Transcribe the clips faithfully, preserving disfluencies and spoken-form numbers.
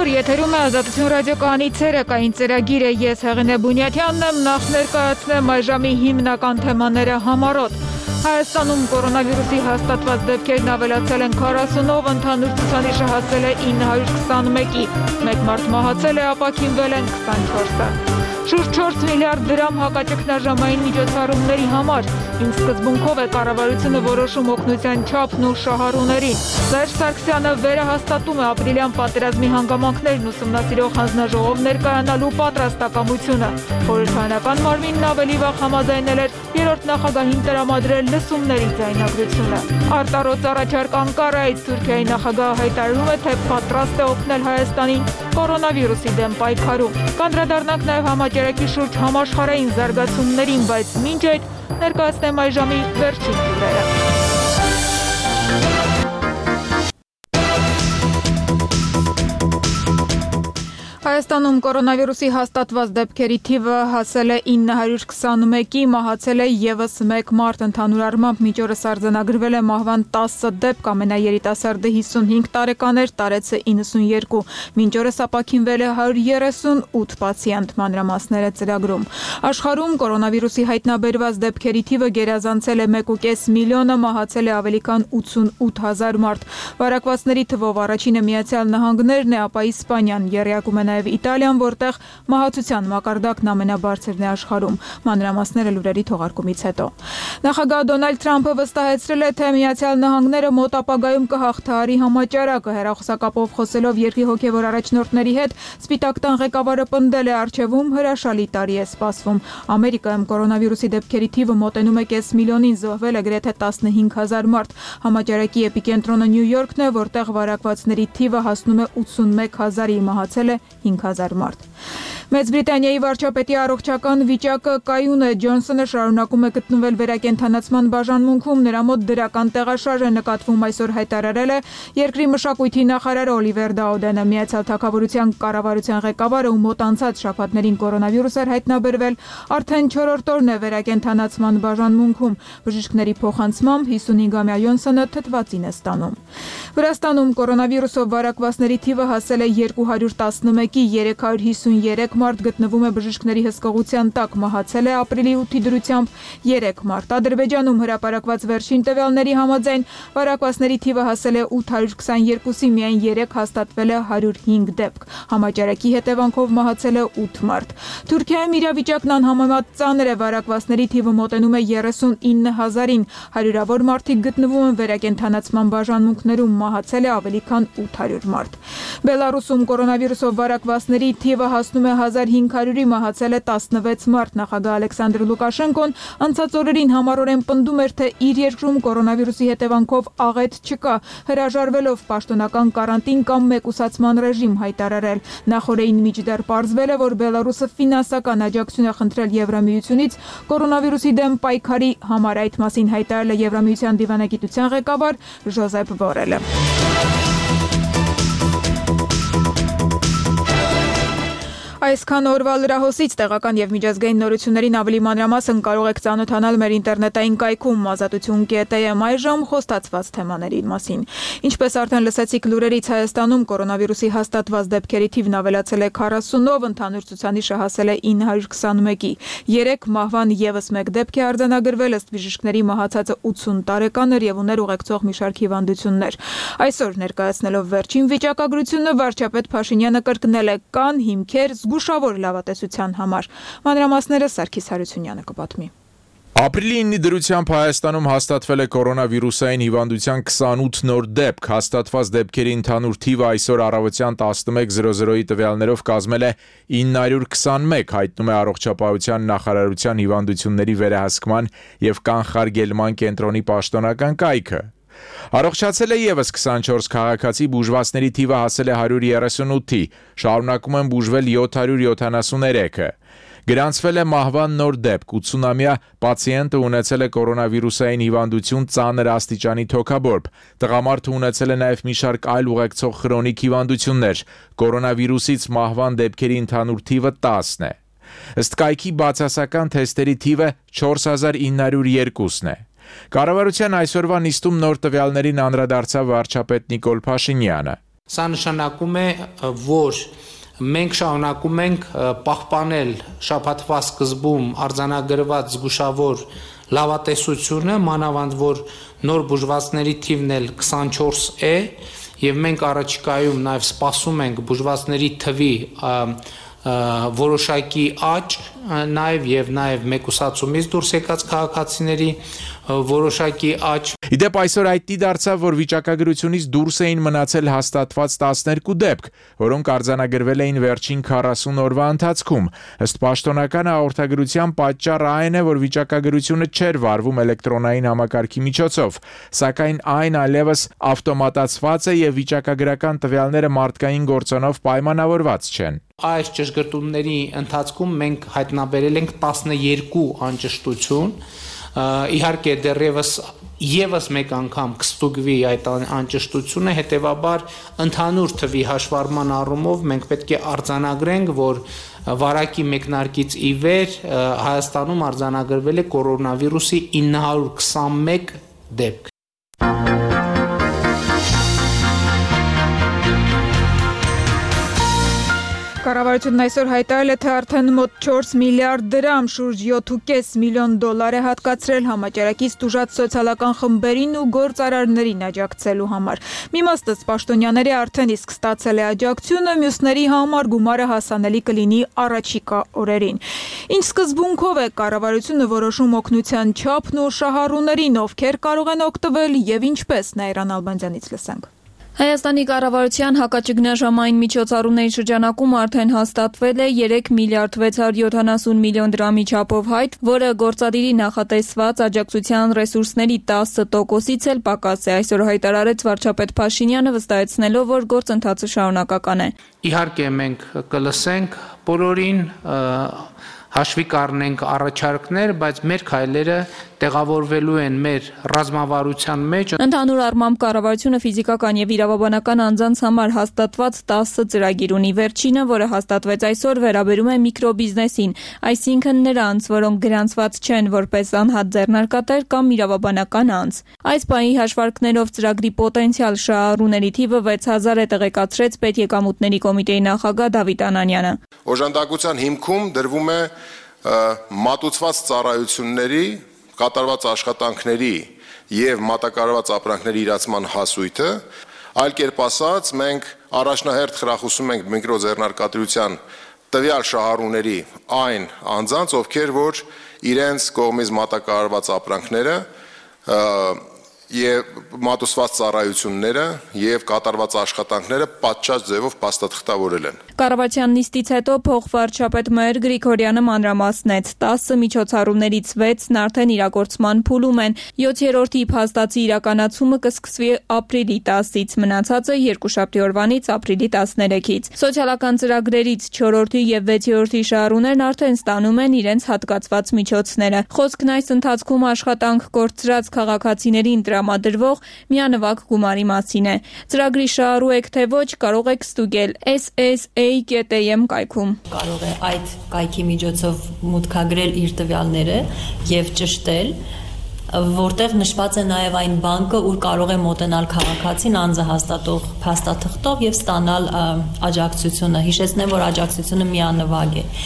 Այսօր եթերում է Ազատություն ռադիոկայանի ցերեկային ծրագիրը, ես Հեղինե Բունյաթյանն եմ, նախ ներկայացնեմ այժմի հիմնական թեմաները համառոտ։ Հայաստանում կորոնավիրուսի հաստատված դեպքերն ավելացել են քառասունով, ընդհանուր ցուցանիշը հասել է ինը հարյուր քսանմեկի, մեկ մարդ մահացել է, ապաքինվել են քսանչորսը։ Շուրջ չորս միլիարդ դրամ հակաճգնաժամային միջոցառումների համար, ինչ սկզբունքով է կառավարությունը որոշում օգնության չափն ու շահառուներին։ Սերժ Սարգսյանը վերահաստատում է ապրիլյան պատերազմի հանգամանքներն ուսումնասիրող հանձնաժողով ներկայանալու պատրաստակամությունը։ Խորհրդարանական մարմինն ավելի վաղ համաձայնել էր երրորդ նախագահին տրամադրել լսումների ձայնագրությունը։ Արտառոց առաջարկ Անկարայից Թուրքիայի նախագահը հայտարարում է, թե պատրաստ է օգնել Հայաստանին կորոնավիրուսի դեմ պայքարում։ Կանդրադառնանք նաև համաճարակի շուրջ համաշխարհային զարգացումներին, բայց մինչ այդ ներկայացնեմ այժմի վերջին լուրերը։ Հայաստանում կորոնավիրուսի հաստատված դեպքերի թիվը հասել է ինը հարյուր քսանմեկի, մահացել է ևս մեկ մարդ, ընդհանուր առմամբ մինչ օրս արձանագրվել է մահվան տասը դեպք, ամենաերիտասարդը հիսունհինգ տարեկան էր, տարեցը իննսունյերկու, մինչ օրս ապաքինվել է հարյուր երեսունութ պացիենտ, մանրամասները ծրագրում։ Աշխարհում կորոնավիրուսի հայտնաբերված դեպքերի թիվը գերազանցել է մեկ ու կես միլիոնը, մահացել է ավելի քան ութսունութ հազար մարդ։ Վարակվածների թվով առաջինը Միացյալ Նահանգներն է, ապա Իսպանիան, եռյակում է նաև Իտալիան, որտեղ մահացության մակարդակն ամենաբարձրն է աշխարհում։ Մանրամասները լուրերի թողարկումից հետո։ Նախագահ Դոնալդ Թրամփը վստահեցրել է, թե Միացյալ Նահանգները մոտ ապագայում կհաղթահարի համաճարակը։ Հեռախոսակապով խոսելով երկրի հոգևոր առաջնորդների հետ, Սպիտակ տան ղեկավարը պնդել է, առջևում հրաշալի տարի է սպասվում։ Ամերիկայում կորոնավիրուսի դեպքերի թիվը մոտենում է կես միլիոնին, զոհվել է գրեթե տասնհինգ հազար մարդ։ Համաճարակի էպիկենտրոնը Նյու Յորքն է, որտեղ վարակվածների թիվը հասնում է ութսունմեկ հազարի, մահացել է հինգ հազար մարդ։ Մեծ Բրիտանիայի վարչապետի առողջական վիճակը կայուն է, Ջոնսոնը շարունակում է գտնվել վերակենդանացման բաժանմունքում, նրա մոտ դրական տեղաշարժ է նկատվում, այսօր հայտարարել է երկրի մշակույթի նախարար Օլիվեր Դաուդենը։ Միացյալ Թագավորության կառավարության ղեկավարը, ում մոտ անցած շաբաթներին կորոնավիրուս էր հայտնաբերվել, արդեն չորրորդ օրն է վերակենդանացման բաժանմունքում։ Բժիշկների փոխանցմամբ հիսունհինգամյա Ջոնսոնը թթվածին է ստանում։ Վրաստանում կորոնավիրուսով վարակվածների թիվը հասել է երկու հարյուր տասնմեկի, երեք հարյուր հիսունյերեք մարդ գտնվում է բժիշկների հսկողության տակ, մահացել է ապրիլի ութի դրությամբ երեք մարդ։ Ադրբեջանում հրապարակված վերջին տվյալների համաձայն վարակվածների թիվը հասել է ութ հարյուր քսաներկուսի, միայն երեք հաստատվել է հարյուր հինգ դեպք։ Համաճարակի հետևանքով մահացել է ութ մարդ։ Թուրքիայում իրավիճակն անհամեմատ ծանր է, վարակվածների թիվը մոտենում է երեսունինը հազարին, հարյուրավոր մարդիկ գտնվում են վերակենդանացման բաժանմունքներում, մահացել է ավելի քան ութ հարյուր մարդ։ Բելարուսում կորոնավիրուսով վարակվածների թիվը հասնում է հազար հինգ հարյուրի, մահացել է տասնվեց մարդ։ Նախագահ Ալեքսանդր Լուկաշենկոն անցած օրերին համառորեն պնդում էր, թե իր երկրում կորոնավիրուսի հետևանքով աղետ չկա, հրաժարվելով պաշտոնական կարանտին կամ մեկուսացման ռեժիմ հայտարարել։ Նախորդին միջդեռ պարզվել է, որ Բելարուսը ֆինանսական աջակցություն է խնդրել Եվրամիությունից կորոնավիրուսի դեմ պայքարի համար, այդ մասին հայտարարել է Եվրամիության դիվանագիտության ղեկավար Ժոզեփ Բորելը։ Այսքան օրվա լրահոսից տեղական եւ միջազգային նորություններին ավելի մանրամասն կարող եք ծանոթանալ մեր ինտերնետային կայքում ազատություն կետ էմ, այժմ խոստացված թեմաների մասին։ Ինչպես արդեն լսեցիք լուրերից, Հայաստանում կորոնավիրուսի հաստատված դեպքերի թիվն ավելացել է քառասունով, ընդհանուր ցուցանիշը հասել է ինը հարյուր քսանմեկի։ Երեք մահվան ևս մեկ դեպք է արձանագրվել, ըստ բժիշկների մահացածը ութսուն տարեկան էր եւ ուներ ուղեկցող մի շարք հիվանդություններ։ Այսօր ներկայացնելով վերջին վիճակագրությունը, վարչապետ Փաշինյանը կրկնել է, կան հիմքեր զգուշավոր լավատեսության համար։ Մանրամասները Սարգիս Հարությունյանը կպատմի։ Ապրիլի ինի դրությամբ Հայաստանում հաստատվել է կորոնավիրուսային հիվանդության քսանութ նոր դեպք, հաստատված դեպքերի ընդհանուր թիվը այսօր առավոտյան տասնմեկ զրո զրոյի տվյալներով կազմել է ինը հարյուր քսանմեկ, հայտնում է Առողջապահության նախարարության հիվանդությունների վերահսկման եւ կանխարգելման կենտրոնի պաշտոնական կայքը։ Առողջացել է ևս քսանչորս քաղաքացի, բուժվածների թիվը հասել է հարյուր երեսունութի, շարունակում են բուժվել յոթ հարյուր յոթանասուներեքը։ Գրանցվել է մահվան նոր դեպք, ութսունամյա պացիենտը ունեցել է կորոնավիրուսային հիվանդություն ծանր աստիճանի թոքաբորբ, տղամարդը ունեցել է նաև մի շարք այլ ուղեկցող խրոնիկ հիվանդություններ, կորոնավիրուսից մահվան դեպքերի ընդհանուր թիվը տասն է։ Ըստ կայքի բացասական թեստերի թիվը չորս հազար ինը հարյուր երկուսն է։ Կառավարության այսօրվա նիստում նոր տվյալներին անդրադարձավ վարչապետ Նիկոլ Փաշինյանը։ Սա նշանակում է, որ մենք շարունակում ենք պահպանել շաբաթվա սկզբում արձանագրված զգուշավոր լավատեսությունը, մանավանդ որ նոր բուժվածների թիվն էլ քսանչորս է, եւ մենք առաջիկայում նաեւ սպասում ենք բուժվածների թվի որոշակի աճ, նաեւ եւ նաեւ մեկուսացումից դուրս եկած քաղաքացիների որոշակի աճ։ Իդեպ այսօր հայտնի դարձավ, որ վիճակագրությունից դուրս էին մնացել հաստատված տասներկու դեպք, որոնք արձանագրվել էին վերջին քառասուն օրվա ընթացքում։ Ըստ պաշտոնական հաղորդագրության պատճառը այն է, որ վիճակագրությունը չէր վարվում էլեկտրոնային համակարգի միջոցով, սակայն այն այլևս ավտոմատացված է եւ վիճակագրական տվյալները մարդկային գործոնով պայմանավորված չեն։ Այս ճշգրտումների ընթացքում մենք հայտնաբերել ենք տասներկու անճշտություն, իհարկե դեռևս եւս մեկ անգամ կստուգվի այդ անճշտությունը, հետեւաբար ընդհանուր թվի հաշվառման առումով մենք պետք է արձանագրենք, որ վարակի մեկնարկից ի վեր Հայաստանում արձանագրվել է կորոնավիրուսի ինը հարյուր քսանմեկ դեպք։ Կառավարությունն այսօր հայտարարել է, թե արդեն մոտ չորս միլիարդ դրամ, շուրջ յոթ ու կես միլիոն դոլար է հատկացրել համաճարակից տուժած սոցիալական խմբերին ու գործարարներին աջակցելու համար։ Մի մասը պաշտոնյաների արդեն իսկ ստացել է աջակցությունը, մյուսների համար գումարը հասանելի կլինի առաջիկա օրերին։ Ինչ սկզբունքով է կառավարությունը որոշում օգնության չափն ու շահառուներին, ովքեր կարող են օգտվել եւ ինչպես, Նաիրան Ալբանդյանից լսենք։ Հայաստանի կառավարության հակաճգնաժամային միջոցառումների շրջանակում արդեն հաստատվել է երեք միլիարդ վեց հարյուր յոթանասուն միլիոն դրամի չափով հայտ, որը գործադիրի նախատեսված աջակցության ռեսուրսների տասը տոկոսից էլ պակաս է, այսօր հայտարարեց վարչապետ Փաշինյանը, վստահեցնելով, որ գործընթացը շարունակական է։ Իհարկե մենք կլսենք բոլորին, հաշվի կառնենք առաջարկներ, բայց մեր քայլերը տեղավորվելու են մեր ռազմավարության մեջ։ Ընդհանուր առմամբ կառավարությունը ֆիզիկական եւ իրավաբանական անձանց համար հաստատված տասը ծրագիր ունի։ Վերջինը, որը հաստատվեց այսօր, վերաբերում է միկրոբիզնեսին, այսինքն նրանց, որոնք գրանցված չեն որպես անհատ ձեռնարկատեր կամ իրավաբանական անձ։ Այս պահի հաշվարկներով ծրագրի պոտենցիալ շահառուների թիվը վեց հազար է, տեղեկացրեց Պետեկամուտների կոմիտեի նախագահ Դավիթ Անանյանը։ Օժանդակության հիմքում դրվում է մատուցված ծառայությունների, կատարված աշխատանքների եւ մատակարարված ապրանքների իրացման հասույթը, այլ կերպ ասած, մենք առաջնահերթ խրախուսում ենք միկրոձեռնարկատիրության տվյալ շահառուների այն անձանց, ովքեր որ իրենց կողմից մատակարարված ապրանքները եւ մատուցված ծառայությունները եւ կատարված աշխատանքները պատշաճ ձևով փաստաթղթավորել են։ Կառավարության նիստից հետո փոխվարչապետ Մհեր Գրիգորյանը մանրամասնեց, տասը միջոցառումներից վեցն արդեն իրագործման փուլում են, յոթերորդի փաստացի իրականացումը կսկսվի ապրիլի տասից, մնացածը երկուշաբթի օրվանից ապրիլի տասներեքից։ Սոցիալական ծրագրերից չորրորդի եւ վեցերորդի շահառուներն արդեն ստանում են իրենց հատկացված միջոցները։ Խոսքն այս ընթացքում աշխատանք կորցրած քաղաքացիներին տրամադրվող միանվագ գումարի մասին է։ Ծրագրի շահառու եք թե ոչ, կարող եք ստուգել S S A կետ A M կայքում։ Կարող է այդ կայքի միջոցով մուտքագրել իր տվյալները եւ ճշտել, որտեղ նշված է նաեւ այն բանկը, ուր կարող է մոտենալ քաղաքացին անձը հաստատող փաստաթղթով եւ ստանալ աջակցությունը։ Հիշեցնեմ, որ աջակցությունը միանվագ է։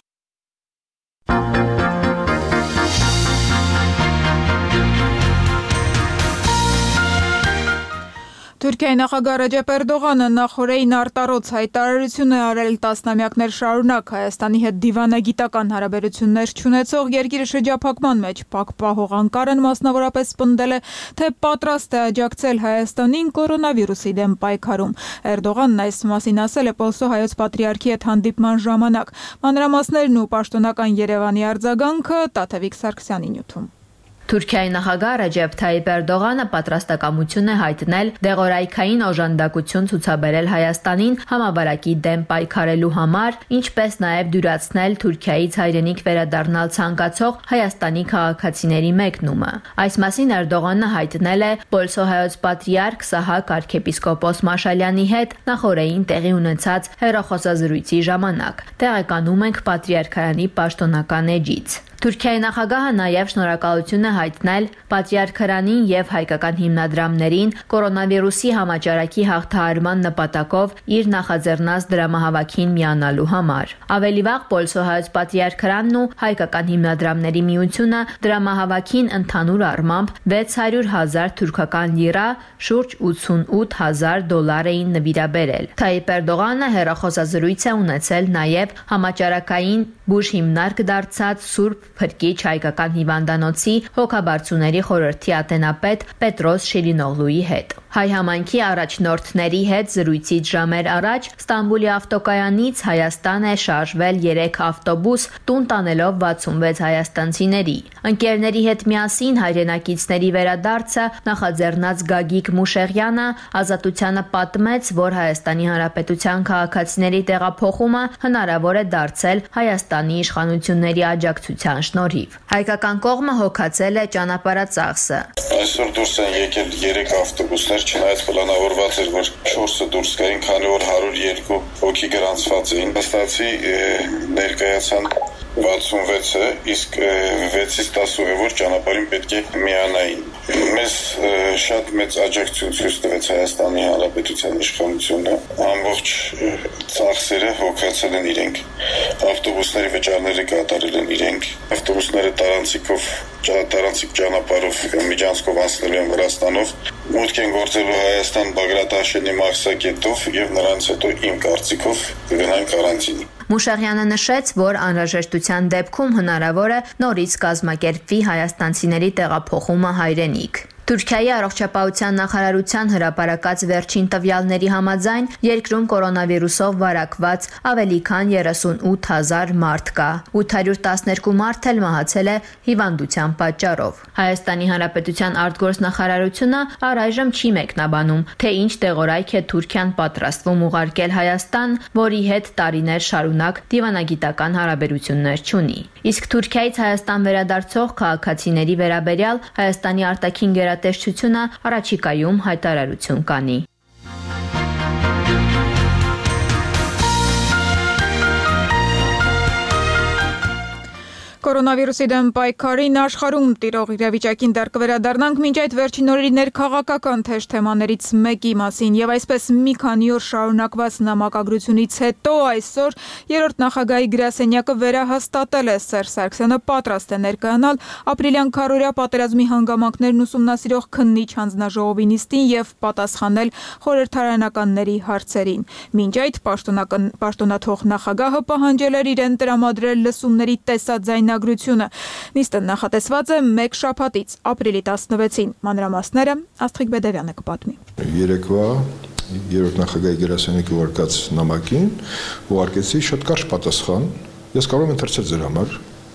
Թուրքիայի նախագահ Ռեջեփ Էրդողանը նախորդին արտառոց հայտարարություն է արել տասնամյակներ շարունակ Հայաստանի հետ դիվանագիտական հարաբերություններ չունեցող երկիրը շրջափակման մեջ փակպահող Անկարան մասնավորապես պնդել է, թե պատրաստ է աջակցել Հայաստանին կորոնավիրուսի դեմ պայքարում։ Էրդողանն այս մասին ասել է Պոլսո հայոց պատրիարքի հետ հանդիպման ժամանակ։ Մանրամասներն ու պաշտոնական Երևանի արձագանքը Տաթևիկ Սարգսյանի նյութում։ Թուրքիայի նախագահ Ռեջեփ Թայիփ Էրդողանը պատրաստակամություն է հայտնել դեղորայքային օժանդակություն ցուցաբերել Հայաստանին համավարակի դեմ պայքարելու համար, ինչպես նաև դյուրացնել Թուրքիայից հայրենիք վերադառնալ ցանկացող Հայաստանի քաղաքացիների մեկնումը։ Այս մասին Էրդողանը հայտնել է Պոլսո հայոց պատրիարք Սահակ arczepiskopos Մաշալյանի հետ նախորդին տեղի ունեցած հեռախոսազրույցի ժամանակ։ Տեղեկանում ենք պատրիարքարանի պաշտոնական էջից։ Թուրքիայի նախագահը նաև շնորհակալություն է հայտնել Պատրիարք Հրանին եւ հայկական հիմնադրամներին կորոնավիրուսի համաճարակի հաղթահարման նպատակով իր նախաձեռնած դրամահավաքին միանալու համար։ Ավելի վաղ Պոլսոհայոց Պատրիարք Հրանն ու հայկական հիմնադրամների միությունը դրամահավաքին ընդհանուր առմամբ վեց հարյուր հազար թուրքական լիրա, շուրջ ութսունութ հազար դոլար էին նվիրաբերել։ Թայիպ Էրդողանը հեռախոսազրույց է ունեցել նաև համաճարակային բուժ հիմնարկ դարձած Սուրբ Փրկիչ հայկական հիվանդանոցի հոգաբարձուների խորհրդի ատենապետ Պետրոս Շիլինօղլուի հետ։ Հայ համայնքի առաջնորդների հետ զրույցից ժամեր առաջ Ստամբուլի ավտոկայանից Հայաստան է շարժվել երեք ավտոբուս, տուն տանելով վաթսունվեց հայաստանցիների։ Ընկերների հետ միասին հայրենակիցների վերադարձը նախաձեռնած Գագիկ Մուշեղյանը Ազատությանը պատմեց, որ Հայաստանի Հանրապետության քաղաքացիների տեղափոխումը հնարավոր է դարձել Հայաստանի իշխանությունների աջակցության շնորհիվ։ Հայկական կողմը հոգացել է ճանապարհածախսը։ Այսօր դուրս են եկել երեք ավտոբուսներ, չնայած պլանավորված էր, որ չորսը դուրս գային, քանի որ հարյուր երկու հոգի գրանցված էին։ Վստահեցի ներկայացան վաթսունվեցը, իսկ վեցից տասնուհինը ճանապարհին պետք է միանային։ Մեզ շատ մեծ աջակցություն ցույց տվեց Հայաստանի Հանրապետության իշխանությունը, ամբողջ ծախսերը հոգացել են իրենք, ավտոբուսների վճարները կատարել են իրենք, ավտոբուսները տարանցիկով, տարանցիկ ճանապարհով միջանցքով անցնելու են Վրաստանով, մուտք են գործելու Հայաստան Բագրատ Հաշենի մաքսակետով եւ նրանց հետո իմ կարծիքով կգնան կարանտին։ Մուշեղյանը նշեց, որ անհրաժեշտության դեպքում հնարավոր է նորից կազմակերպվի հայաստանցիների տեղափոխումը հայրենիք։ Թուրքիայի առողջապահության նախարարության հրապարակած վերջին տվյալների համաձայն երկրում կորոնավիրուսով վարակված ավելի քան երեսունութ հազար մարդ կա, ութ հարյուր տասներկու մարդ էլ մահացել է հիվանդության պատճառով։ Հայաստանի Հանրապետության արտգործնախարարությունը առայժմ չի մեկնաբանում, թե ինչ տեղորայք է Թուրքիան պատրաստվում ուղարկել Հայաստան, որի հետ տարիներ շարունակ դիվանագիտական հարաբերություններ չունի։ Իսկ Թուրքիայից Հայաստան վերադարձող քաղաքացիների վերաբերյալ Հայաստանի արտաքին գերատեսչությունը առաջիկայում հայտարարություն կանի։ Կորոնավիրուսի դեմ պայքարին աշխարհում տիրող իրավիճակին դեռ կվերադառնանք, մինչ այդ վերջին օրերի ներքաղաքական թեժ թեմաներից մեկի մասին եւ այսպես մի քանի օր շարունակված նամակագրությունից հետո այսօր երրորդ նախագահի գրասենյակը վերահաստատել է Սերժ Սարգսյանը պատրաստ է ներկայանալ ապրիլյան քարորյա պատերազմի հանգամանքներն ուսումնասիրող քննիչ հանձնաժողովի նիստին եւ պատասխանել խորհրդարանականների հարցերին։ Մինչ այդ պաշտոնաթող նախագահը պահանջել էր իրեն տրամադրել լսումների տեսաձայնագրությունը։ Նիստը նախատեսված է մեկ շաբաթից ապրիլի տասնվեցին։ Մանրամասները Աստղիկ Բեդևյանը կպատմի։ Երեկվա երրորդ նախագահի գրասենյակի ուղարկած նամակին ուղարկեցի շատ կարճ պատասխան։ Ես կարող եմ ընթերցել ձեր համար։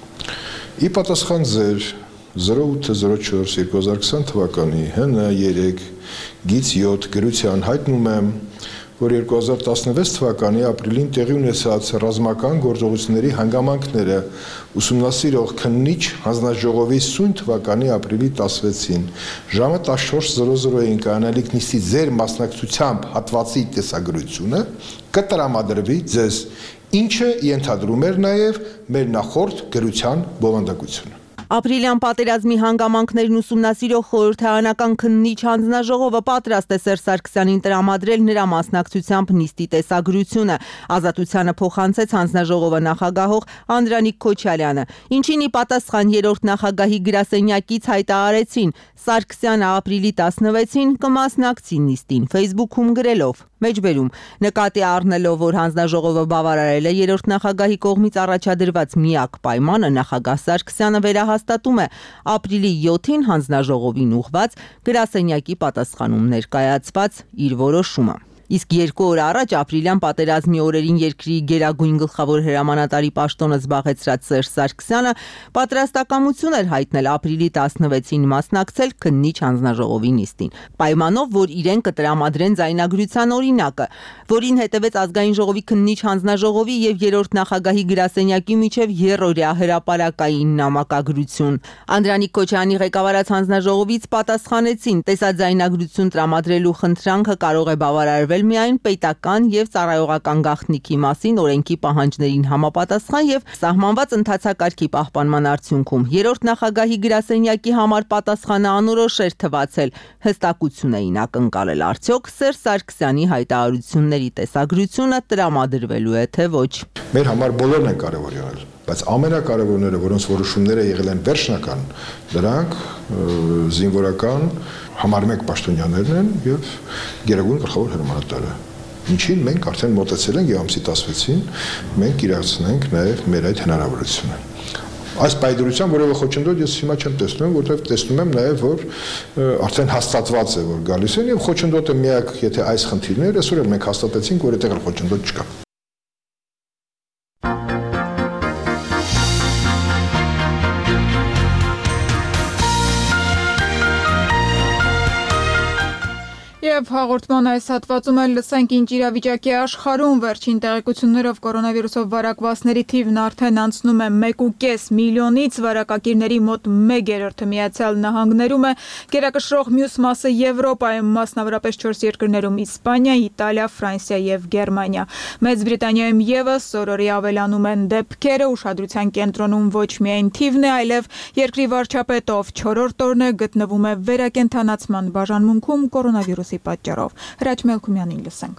Ի պատասխան ձեր զրո ութ զրո չորս երկու հազար քսան թվականի հն երեք գիծ յոթ գրության հայտնում եմ, որ երկու հազար տասնվեց թվականի ապրիլին տեղի ունեցած ռազմական գործողությունների հանգամանքները ուսումնասիրող քննիչ հանձնաժողովի սույն թվականի ապրիլի տասնվեցին ժամը տասնչորս զրո զրոյին կայանալիք նիստի ձեր մասնակցությամբ հատվածի տեսագրությունը կտրամադրվի ձեզ, ինչը ենթադրում էր նաև մեր նախորդ գրության բովանդակությունը։ Ապրիլյան պատերազմի հանգամանքներն ուսումնասիրող խորհրդարանական քննիչ հանձնաժողովը պատրաստ է Սերժ Սարգսյանին տրամադրել նրա մասնակցությամբ նիստի տեսագրությունը։ Ազատությանը փոխանցեց հանձնաժողովը նախագահող Անդրանիկ Քոչարյանը, ինչին ի պատասխան երրորդ նախագահի գրասենյակից հայտարարեցին Սարգսյանը ապրիլի տասնվեցին կմասնակցի նիստին Facebook-ում գրելով. Մեջբերում նկատի առնելով, որ հանձնաժողովը բավարարել է երրորդ նախագահի կողմից առաջադրված միակ պայմանը, նախագահ Սարգսյանը վերահաստատում է ապրիլի յոթին հանձնաժողովին ուղղված գրասենյակի պատասխանում ներկայացված իր որոշումը։ Իսկ երկու օր առաջ ապրիլյան պատերազմի օրերին երկրի գերագույն գլխավոր հրամանատարի պաշտոնը զբաղեցրած Սերժ Սարգսյանը պատրաստակամություն էր հայտնել ապրիլի տասնվեցին մասնակցել քննիչ հանձնաժողովի նիստին, պայմանով, որ իրեն կտրամադրեն ձայնագրության օրինակը, որին հետևեց ազգային ժողովի քննիչ հանձնաժողովի եւ երրորդ նախագահի գրասենյակի միջև եռօրյա հրապարակային նամակագրություն։ Անդրանիկ Քոչարյանի ղեկավարած հանձնաժողովից պատասխանեցին՝ տեսաձայնագրություն տրամադրելու խնդրանքը կարող է բավարարվել հայտարարվել միայն պետական եւ ծառայողական գաղտնիքի մասին օրենքի պահանջներին համապատասխան եւ սահմանված ընթացակարգի պահպանման արդյունքում երրորդ նախագահի գրասենյակի համար պատասխանը անորոշ էր թվացել, հստակություն էին ակնկալել արդյոք Սերժ Սարգսյանի հայտարարությունների տեսագրությունը տրամադրվելու է թե ոչ։ Մեր համար բոլորն են կարևոր եղել, բայց ամենակարևորները, որոնց որոշումները եղել են վերջնական, դրանք զինվորական համար մեկ պաշտոնյաներն են եւ գերագույն գլխավոր հրամանատարը։ Ինչին մենք արդեն մոտեցել ենք եւ ամսի տասնվեցին մենք իրացնենք նաեւ մեր այդ հնարավորությունը։ Այս պայդրության որևէ խոչընդոտ ես հիմա չեմ տեսնում, որովհետեւ տեսնում եմ նաեւ որ արդեն հաստատված է որ գալիս են եւ խոչընդոտը միակ, եթե այս խնդիրն է, այսօր մենք հաստատեցինք, որ այդտեղ խոչընդոտ չկա։ Եվ հաղորդման այս հատվածում էլ լսենք ինչ իրավիճակի աշխարհում վերջին տեղեկություններով կորոնավիրուսով վարակվածների թիվն արդեն անցնում է մեկ ու կես միլիոնից, վարակակիրների մոտ մեկ երրորդը Միացյալ Նահանգներում է, գերակշռող մյուս մասը Եվրոպայում, մասնավորապես չորս երկրներում՝ Իսպանիա, Իտալիա, Ֆրանսիա եւ Գերմանիա։ Մեծ Բրիտանիայում եւս օրորի ավելանում են դեպքերը, ուշադրության կենտրոնում ոչ միայն թիվն է, այլև երկրի վարչապետը, ով չորրորդ օրն է գտնվում է վերակենդանացման բաժանմունքում կորոնավիրուսի պատճառով։ Հրաչ Մելքումյանին լսենք։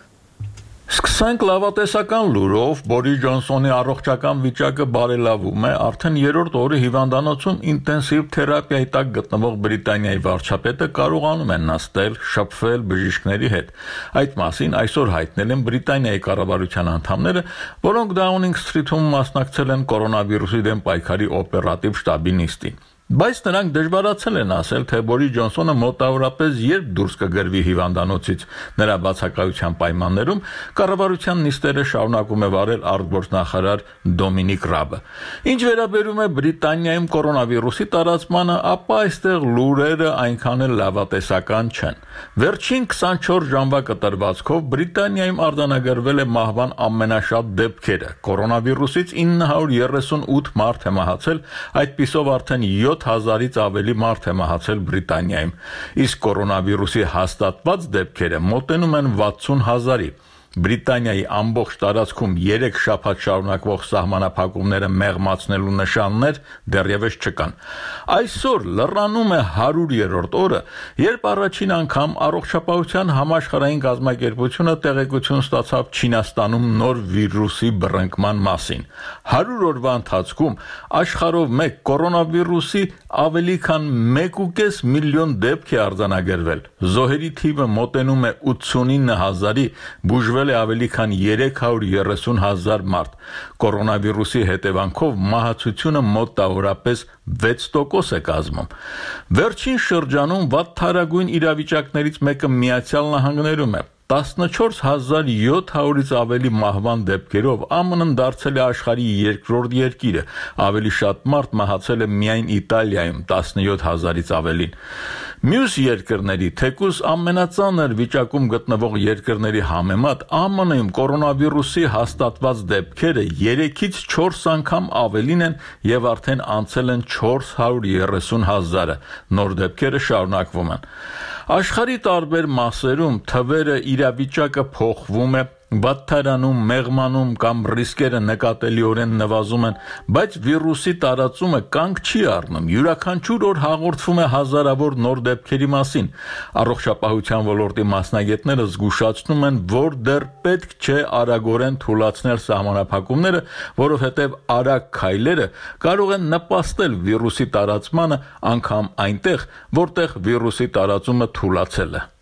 Սկսենք լավատեսական լուրով, Բորիս Ջոնսոնի առողջական վիճակը բարելավում է, արդեն երրորդ օրը հիվանդանոցում ինտենսիվ թերապիայի տակ գտնվող Բրիտանիայի վարչապետը կարողանում է նստել, շփվել բժիշկների հետ։ Այդ մասին այսօր հայտնել են Բրիտանիայի կառավարության անդամները, որոնք Դաունինգ Սթրիթում մասնակցել են կորոնավիրուսի դեմ պայքարի օպերատիվ շտաբի նիստին։ Բայց նրանք դժվարացել են ասել, թե Բորիս Ջոնսոնը մոտավորապես երբ դուրս կգրվի հիվանդանոցից։ Նրա բացակայության պայմաններում կառավարության նիստերը շարունակում է վարել արտգործնախարար Դոմինիկ Ռաբը։ Ինչ վերաբերում է Բրիտանիայում կորոնավիրուսի տարածմանը, ապա այստեղ լուրերը այնքան էլ լավատեսական չեն։ Վերջին քսանչորս ժամվա կտրվածքով Բրիտանիայում արձանագրվել է մահվան ամենաշատ դեպքերը։ Կորոնավիրուսից ինը հարյուր երեսունութ մարդ է մահացել, այդպիսով արդեն յոթ հազարից ավելի մարդ է մահացել Բրիտանիայում, իսկ կորոնավիրուսի հաստատված դեպքերը մոտենում են վաթսուն հազարի։ Բրիտանիայի ամբողջ տարածքում երեք շաբաթ շարունակվող սահմանափակումները մեղմացնելու նշաններ դեռևս չկան։ Այսօր լրանում է հարյուրերորդ օրը, երբ առաջին անգամ առողջապահության համաշխարհային կազմակերպությունը տեղեկություն ստացավ Չինաստանում նոր վիրուսի բռնկման մասին։ հարյուր օրվա ընթացքում աշխարհով մեկ կորոնավիրուսի ավելի քան մեկ ու կես միլիոն դեպք է արձանագրվել։ Զոհերի թիվը մոտենում է ութսունինը հազարի, բուժվել է ավելի քան երեք հարյուր երեսուն հազար մարդ։ Կորոնավիրուսի հետևանքով մահացությունը մոտավորապես վեց տոկոս է կազմում։ Վերջին շրջանում վատթարագույն իրավիճակներից մեկը Միացյալ Նահանգներում է։ տասնչորս հազար յոթ հարյուրից ավելի մահվան դեպքերով ԱՄՆ-ն դարձել է աշխարհի երկրորդ երկիրը, ավելի շատ մարդ մահացել է միայն Իտալիայում տասնյոթ հազարից ավելին։ Մյուս երկրների, թեկուզ ամենածանր վիճակում գտնվող երկրների համեմատ ԱՄՆ-ում կորոնավիրուսի հաստատված դեպքերը երեքից չորս անգամ ավելին են եւ արդեն անցել են չորս հարյուր երեսուն հազարը։ Նոր դեպքերը շարունակվում են։ Աշխարհի տարբեր մասերում թվերը իրավիճակը փոխվում է, վատթարանում, մեղմանում կամ ռիսկերը նկատելիորեն նվազում են, բայց վիրուսի տարածումը կանգ չի առնում։ Յուրաքանչյուր օր հաղորդվում է հազարավոր նոր դեպքերի մասին։ Առողջապահության ոլորտի մասնագետները զգուշացնում են, որ դեռ պետք չէ արագորեն թուլացնել սահմանափակումները, որովհետև արագ քայլերը կարող են նպաստել վիրուսի տարածմանը անգամ այնտեղ, որտեղ վիրուսի տարածումը թուլացել է։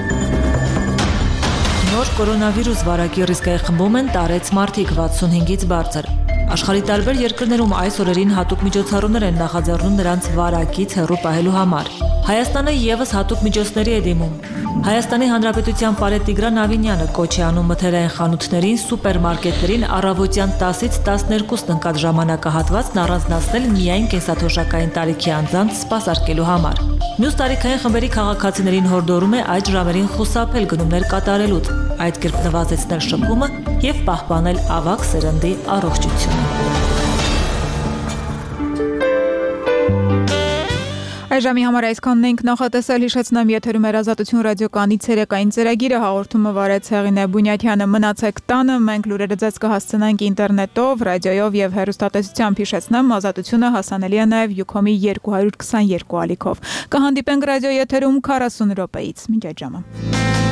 Նոր կորոնավիրուս վարակի ռիսկայի խմբում են տարեց մարդիկ վաթսունհինգից բարձր։ Աշխարհի տարբեր երկրներում այս օրերին հատուկ միջոցառումներ են նախաձեռնում նրանց վարակից հեռու պահելու համար։ Հայաստանը եւս հատուկ միջոցների է դիմում։ Հայաստանի Հանրապետության Պարետ Տիգրան Ավինյանը կոչ է անում մթերային խանութներին, սուպերմարկետներին առավոտյան տասից տասներկուսն ընկած ժամանակահատվածն առանձնացնել միայն կենսաթոշակային տարիքի անձանց սպասարկելու համար։ Մյուս տարիքային խմբերի քաղաքացիներին հորդորում է այդ ժամերին խուսափել գնումներ կատարելուց, այդ կերպ նվազեցնել շփումը եւ պահպանել ավագ սերնդի առողջությունը։ Այժմի համար այսքանն ենք նախատեսել, հիշեցնեմ եթերում էր Ազատություն ռադիոկայանի ցերեկային ծրագիրը, հաղորդումը վարեց Հեղինե Բունյաթյանը։ Մնացեք տանը, մենք լուրերը ձեզ կհասցնենք ինտերնետով, ռադիոյով եւ հեռուստատեսությամբ, հիշեցնեմ, Ազատությունը հասանելի է նաեւ Յուքոմի երկու հարյուր քսաներկու ալիքով։ Կհանդիպենք ռադիո եթերում քառասուն րոպեից։ Մինչ այդ ժամը։